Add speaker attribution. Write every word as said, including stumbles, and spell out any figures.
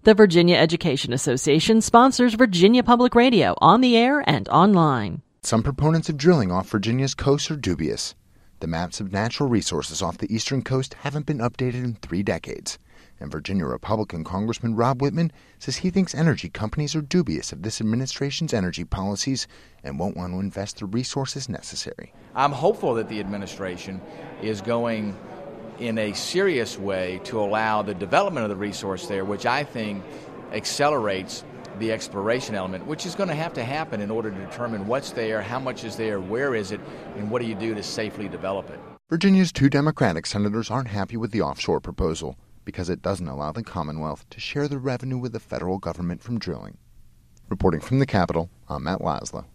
Speaker 1: The Virginia Education Association sponsors Virginia Public Radio on the air and online.
Speaker 2: Some proponents of drilling off Virginia's coast are dubious. The maps of natural resources off the eastern coast haven't been updated in three decades. And Virginia Republican Congressman Rob Whitman says he thinks energy companies are dubious of this administration's energy policies and won't want to invest the resources necessary.
Speaker 3: I'm hopeful that the administration is going in a serious way to allow the development of the resource there, which I think accelerates the exploration element, which is going to have to happen in order to determine what's there, how much is there, where is it, and what do you do to safely develop it.
Speaker 2: Virginia's two Democratic senators aren't happy with the offshore proposal because it doesn't allow the Commonwealth to share the revenue with the federal government from drilling. Reporting from the Capitol, I'm Matt Laszlo.